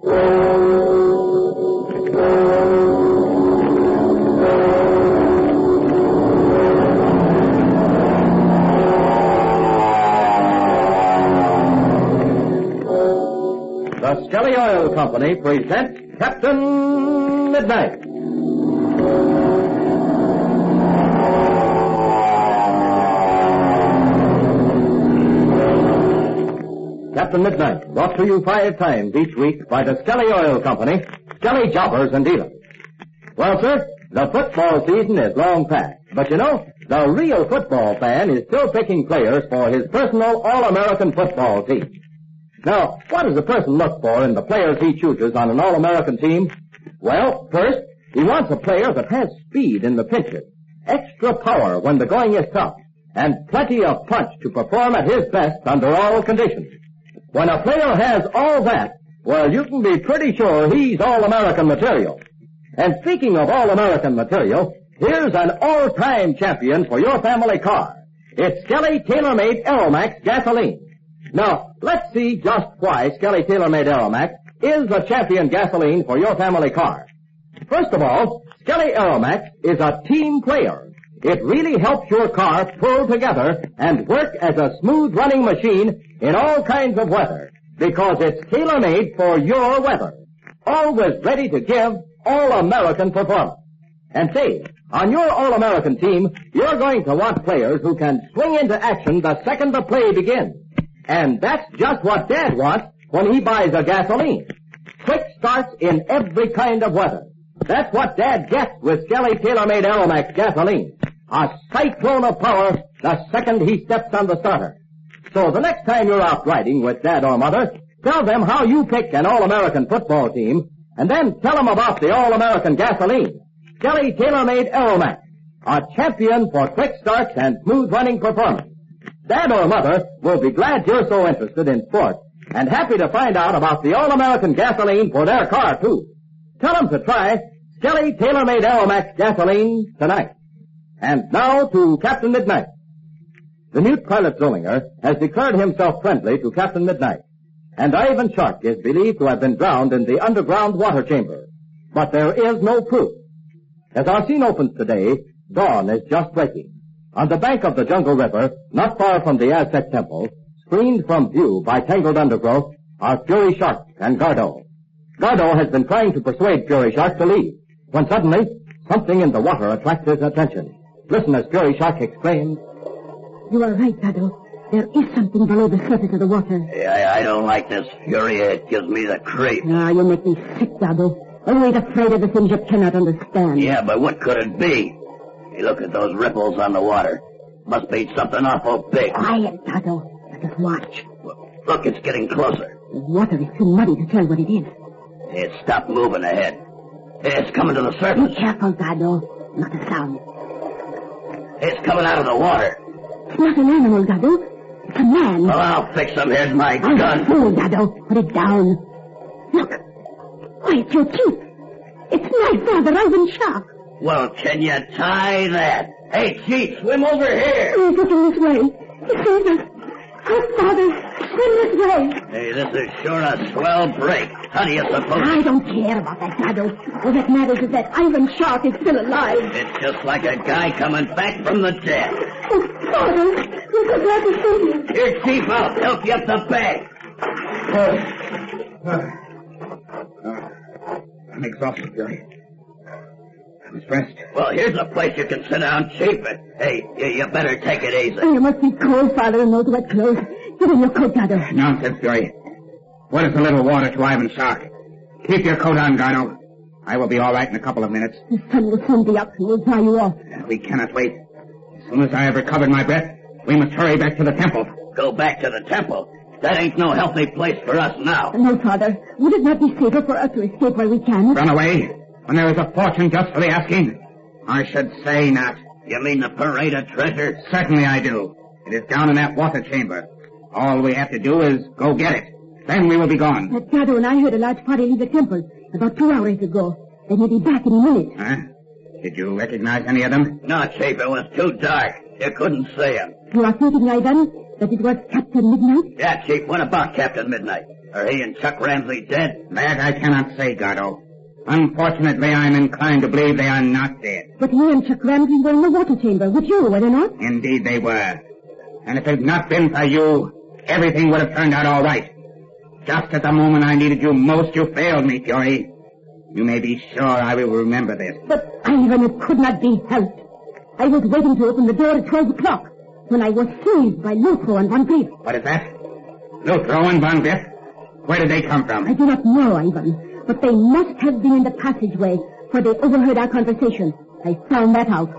The Skelly Oil Company presents Captain Midnight. Captain Midnight, brought to you 5 times each week by the Skelly Oil Company, Skelly Jobbers and Dealers. Well, sir, the football season is long past, but you know, the real football fan is still picking players for his personal All-American football team. Now, what does a person look for in the players he chooses on an All-American team? Well, first, he wants a player that has speed in the pinches, extra power when the going is tough, and plenty of punch to perform at his best under all conditions. When a player has all that, well, you can be pretty sure he's All-American material. And speaking of All-American material, here's an all-time champion for your family car. It's Skelly Tailor-Made Aeromax gasoline. Now, let's see just why Skelly Tailor-Made Aeromax is a champion gasoline for your family car. First of all, Skelly Aeromax is a team player. It really helps your car pull together and work as a smooth-running machine in all kinds of weather, because it's tailor-made for your weather. Always ready to give All-American performance. And say, on your All-American team, you're going to want players who can swing into action the second the play begins. And that's just what Dad wants when he buys a gasoline. Quick starts in every kind of weather. That's what Dad gets with Skelly Tailor-Made Aeromax gasoline. A cyclone of power the second he steps on the starter. So the next time you're out riding with Dad or Mother, tell them how you pick an All-American football team, and then tell them about the All-American gasoline. Skelly Tailor-Made Aeromax, a champion for quick starts and smooth-running performance. Dad or Mother will be glad you're so interested in sports and happy to find out about the All-American gasoline for their car, too. Tell them to try Skelly Tailor-Made Aeromax gasoline tonight. And now to Captain Midnight. The Newt pilot Zollinger has declared himself friendly to Captain Midnight, and Ivan Shark is believed to have been drowned in the underground water chamber. But there is no proof. As our scene opens today, dawn is just breaking. On the bank of the Jungle River, not far from the Aztec Temple, screened from view by tangled undergrowth, are Fury Shark and Gardo. Gardo has been trying to persuade Fury Shark to leave, when suddenly, something in the water attracts his attention. Listen as Fury Shark exclaims, "You are right, Gardo. There is something below the surface of the water." Yeah, I don't like this, Fury. It gives me the creep. Ah, you make me sick, Gardo. Always afraid of the things you cannot understand. Yeah, but what could it be? Hey, look at those ripples on the water. Must be something awful big. Quiet, Gardo. Let us watch. Look, it's getting closer. The water is too muddy to tell what it is. It stopped moving ahead. It's coming to the surface. Be careful, Gardo. Not a sound. It's coming out of the water. It's not an animal, Gardo. It's a man. Well, I'll fix him. Here's my gun. Fool, Gardo. Put it down. Look. Why, it's your chief. It's my father, Ivan Shark. Well, can you tie that? Hey, Chief, swim over here. He's looking this way. He sees us. Oh, Father, swim this way. Hey, this is sure a swell break. How do you suppose? I don't care about that, Gardo. All that matters is that Ivan Shark is still alive. It's just like a guy coming back from the dead. Oh, Father, we're so glad to see you. Here, Chief, I'll help you up the bank. I'm exhausted, Fury. I must rest. Well, here's a place you can sit down, Chief. Hey, you better take it easy. Oh, you must be cold, Father, and those wet clothes. Give him your coat, Gardo. Nonsense, Fury. What is a little water to Ivan Shark? Keep your coat on, Gardo. I will be all right in a couple of minutes. The sun will soon be up, and we'll dry you off. We cannot wait. As soon as I have recovered my breath, we must hurry back to the temple. Go back to the temple? That ain't no healthy place for us now. No, Father. Would it not be safer for us to escape while we can? Run away when there is a fortune just for the asking? I should say not. You mean the parade of treasure? Certainly I do. It is down in that water chamber. All we have to do is go get it. Then we will be gone. That Gardo and I heard a large party leave the temple about 2 hours ago. They will be back in a minute. Huh? Did you recognize any of them? No, Chief, it was too dark. You couldn't see him. You are thinking, Ivan, that it was Captain Midnight? Yeah, Chief, what about Captain Midnight? Are he and Chuck Ramsey dead? That I cannot say, Gardo. Unfortunately, I'm inclined to believe they are not dead. But he and Chuck Ramsey were in the water chamber with you, were they not? Indeed they were. And if it had not been for you, everything would have turned out all right. Just at the moment I needed you most, you failed me, Fury. You may be sure I will remember this. But, Ivan, it could not be helped. I was waiting to open the door at 12 o'clock when I was seized by Lutro and Von Grief. What is that? Lutro and Von Grief? Where did they come from? I do not know, Ivan, but they must have been in the passageway where they overheard our conversation. I found that out.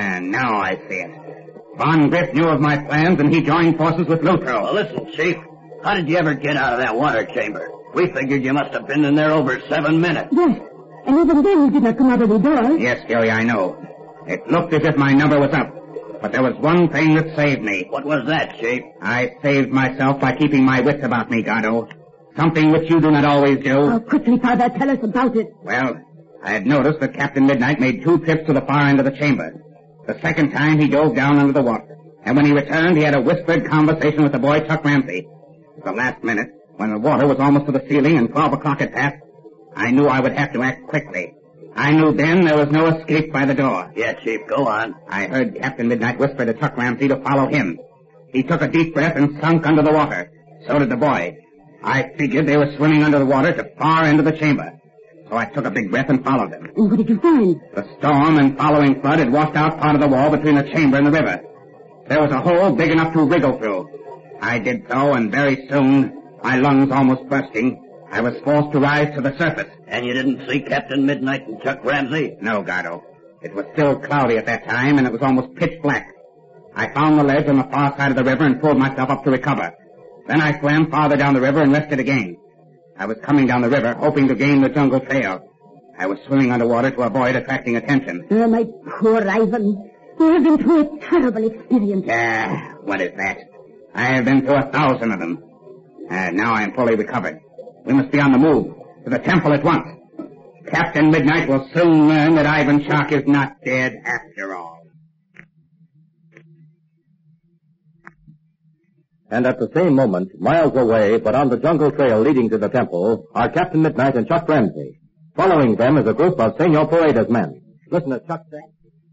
Now I see it. Von Grief knew of my plans and he joined forces with Lutro. Well, listen, Chief. How did you ever get out of that water chamber? We figured you must have been in there over 7 minutes. Yes, and even then you did not come out of the door. Yes, Fury, I know. It looked as if my number was up. But there was one thing that saved me. What was that, Chief? I saved myself by keeping my wits about me, Gardo. Something which you do not always do. Oh, quickly, Father, tell us about it. Well, I had noticed that Captain Midnight made 2 trips to the far end of the chamber. The second time he dove down under the water. And when he returned, he had a whispered conversation with the boy Chuck Ramsey. At the last minute, when the water was almost to the ceiling and 12 o'clock had passed, I knew I would have to act quickly. I knew then there was no escape by the door. Yeah, Chief, go on. I heard Captain Midnight whisper to Chuck Ramsey to follow him. He took a deep breath and sunk under the water. So did the boy. I figured they were swimming under the water to far end of the chamber. So I took a big breath and followed them. And what did you find? The storm and following flood had washed out part of the wall between the chamber and the river. There was a hole big enough to wriggle through. I did so, and very soon, my lungs almost bursting, I was forced to rise to the surface. And you didn't see Captain Midnight and Chuck Ramsey? No, Gardo. It was still cloudy at that time, and it was almost pitch black. I found the ledge on the far side of the river and pulled myself up to recover. Then I swam farther down the river and rested again. I was coming down the river, hoping to gain the jungle trail. I was swimming underwater to avoid attracting attention. Oh, my poor Ivan. You have been through a terrible experience. What is that? I have been through 1,000 of them. Now I am fully recovered. We must be on the move. To the temple at once. Captain Midnight will soon learn that Ivan Shark is not dead after all. And at the same moment, miles away, but on the jungle trail leading to the temple, are Captain Midnight and Chuck Ramsey. Following them is a group of Senor Paredes men. Listen to Chuck say.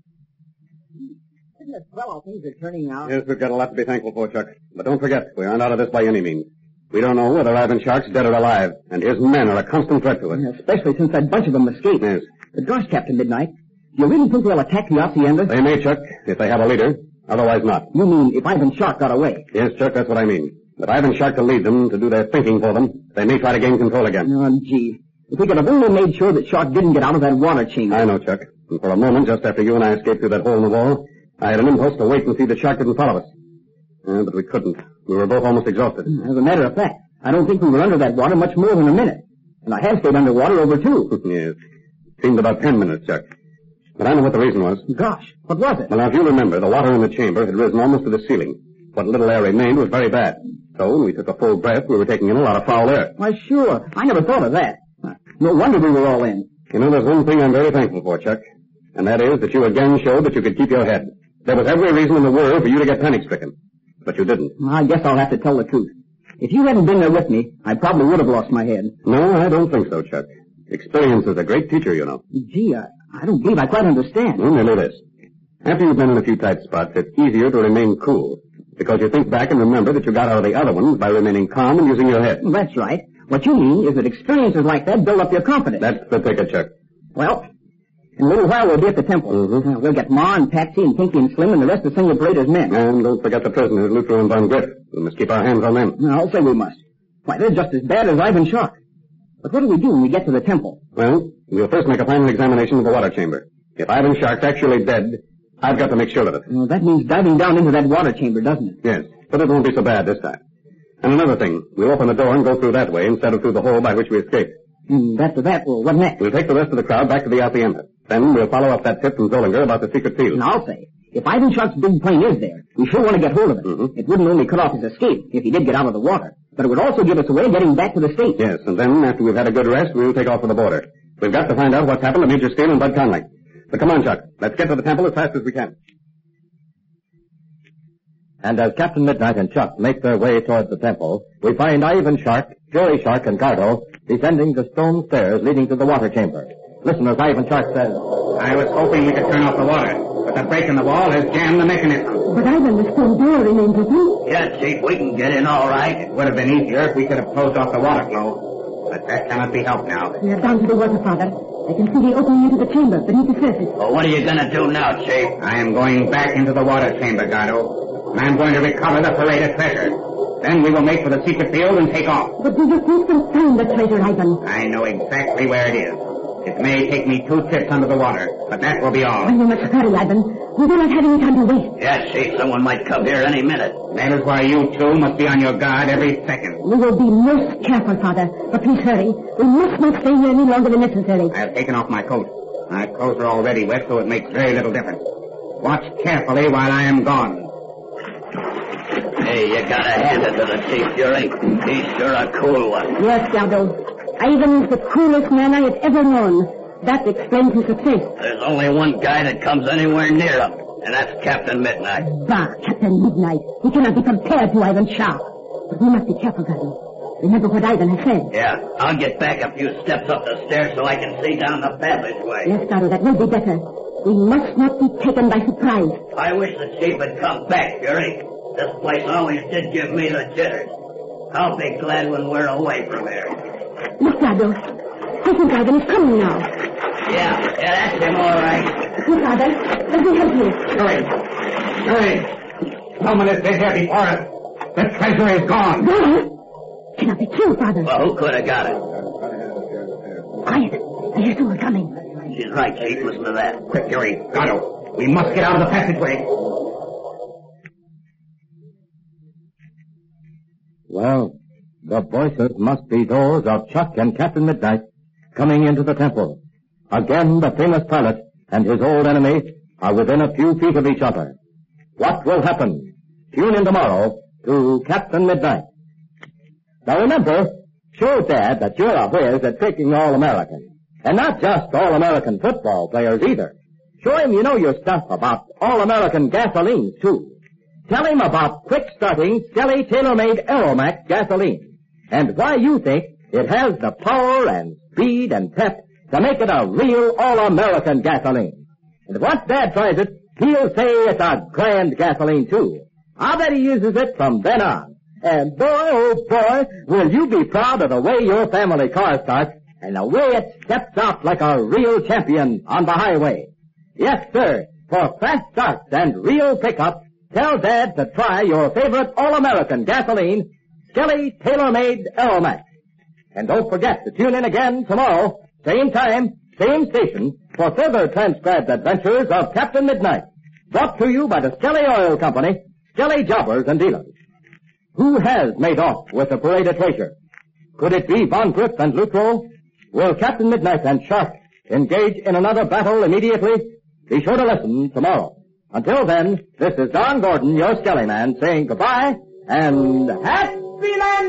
Isn't it swell how things are turning out? Yes, we've got a lot to be thankful for, Chuck. But don't forget, we aren't out of this by any means. We don't know whether Ivan Shark's dead or alive, and his men are a constant threat to us. Especially since that bunch of them escaped. Yes. But gosh, Captain Midnight, do you really think they'll attack the hacienda? They may, Chuck, if they have a leader. Otherwise not. You mean if Ivan Shark got away? Yes, Chuck, that's what I mean. If Ivan Shark to lead them, to do their thinking for them, they may try to gain control again. Oh, gee. If we could have only made sure that Shark didn't get out of that water chamber. I know, Chuck. And for a moment, just after you and I escaped through that hole in the wall, I had an impulse to wait and see that Shark didn't follow us. But we couldn't. We were both almost exhausted. As a matter of fact, I don't think we were under that water much more than a minute. And I have stayed underwater over 2. Yes. Seemed about 10 minutes, Chuck. But I know what the reason was. Gosh, what was it? Well, now, if you remember, the water in the chamber had risen almost to the ceiling. What little air remained was very bad. So when we took a full breath, we were taking in a lot of foul air. Why, sure. I never thought of that. No wonder we were all in. You know, there's one thing I'm very thankful for, Chuck. And that is that you again showed that you could keep your head. There was every reason in the world for you to get panic-stricken. But you didn't. I guess I'll have to tell the truth. If you hadn't been there with me, I probably would have lost my head. No, I don't think so, Chuck. Experience is a great teacher, you know. Gee, I don't believe I quite understand. Well, merely this. After you've been in a few tight spots, it's easier to remain cool. Because you think back and remember that you got out of the other ones by remaining calm and using your head. Well, that's right. What you mean is that experiences like that build up your confidence. That's the ticket, Chuck. Well, in a little while we'll be at the temple. Mm-hmm. We'll get Ma and Patsy and Pinky and Slim and the rest of Senor Paredes' men. And don't forget the prisoners, Lutro and Von Grief. We must keep our hands on them. I'll say we must. Why, they're just as bad as Ivan Shark. But what do we do when we get to the temple? Well, we'll first make a final examination of the water chamber. If Ivan Shark's actually dead, I've got to make sure of it. Well, that means diving down into that water chamber, doesn't it? Yes, but it won't be so bad this time. And another thing, we'll open the door and go through that way instead of through the hole by which we escaped. And after that, well, what next? We'll take the rest of the crowd back to the hacienda. Then we'll follow up that tip from Zollinger about the secret field. And I'll say, if Ivan Shark's big plane is there, we sure want to get hold of it. Mm-hmm. It wouldn't only cut off his escape if he did get out of the water, but it would also give us a way of getting back to the States. Yes, and then after we've had a good rest, we'll take off for the border. We've got to find out what's happened to Major Steele and Bud Conley. But come on, Chuck. Let's get to the temple as fast as we can. And as Captain Midnight and Chuck make their way toward the temple, we find Ivan Shark Fury Shark and Gardo descending the stone stairs leading to the water chamber. Listen as Ivan Shark says. I was hoping we could turn off the water, but the break in the wall has jammed the mechanism. But Ivan, the stone door remains open. Yeah, Chief, we can get in all right. It would have been easier if we could have closed off the water flow, but that cannot be helped now. We are down to the water, Father. I can see the opening into the chamber beneath the surface. Well, what are you going to do now, Chief? I am going back into the water chamber, Gardo, and I'm going to recover the paraded treasure. Then we will make for the secret field and take off. But do you think we'll find the treasure, Ivan? I know exactly where it is. It may take me 2 trips under the water, but that will be all. Well, you must hurry, Ivan. We do not have any time to waste. Yeah, Chief, someone might come here any minute. That is why you two must be on your guard every second. We will be most careful, Father. But please hurry. We must not stay here any longer than necessary. I have taken off my coat. My clothes are already wet, so it makes very little difference. Watch carefully while I am gone. Hey, you gotta hand it to the Chief, Fury. He's sure a cool one. Yes, Gardo. Ivan is the coolest man I have ever known. That explains his success. There's only one guy that comes anywhere near him, and that's Captain Midnight. Bah, Captain Midnight. He cannot be compared to Ivan Shark. But we must be careful, Gardo. Remember what Ivan has said. Yeah, I'll get back a few steps up the stairs so I can see down the passageway. Yes, Gardo, that will be better. We must not be taken by surprise. I wish the Chief had come back, Fury. This place always did give me the jitters. I'll be glad when we're away from here. Look, Gardo. I think Ivan is coming now. Yeah, that's him, all right. Here, Father. Let me help you. Hurry! Someone has been here before us. The treasure is gone. Gone? Cannot be true, Father. Well, who could have got it? Quiet. I hear someone coming. She's right, Chief. Listen to that. Quick, Fury. Gardo, we must get out of the passageway. Well, the voices must be those of Chuck and Captain Midnight coming into the temple. Again, the famous pilot and his old enemy are within a few feet of each other. What will happen? Tune in tomorrow to Captain Midnight. Now remember, show Dad that you're a whiz at tricking All-American. And not just All-American football players either. Show him you know your stuff about All-American gasoline, too. Tell him about quick-starting Skelly tailor-made Aeromax gasoline and why you think it has the power and speed and pep to make it a real All-American gasoline. And once Dad tries it, he'll say it's a grand gasoline, too. I bet he uses it from then on. And boy, oh boy, will you be proud of the way your family car starts and the way it steps out like a real champion on the highway. Yes, sir, for fast starts and real pickup, tell Dad to try your favorite All-American gasoline, Skelly Tailor-Made Aeromax. And don't forget to tune in again tomorrow, same time, same station, for further transcribed adventures of Captain Midnight. Brought to you by the Skelly Oil Company, Skelly Jobbers and Dealers. Who has made off with the paraded treasure? Could it be Von Griff and Luttrell? Will Captain Midnight and Shark engage in another battle immediately? Be sure to listen tomorrow. Until then, this is Don Gordon, your Skelly Man, saying goodbye and happy landing!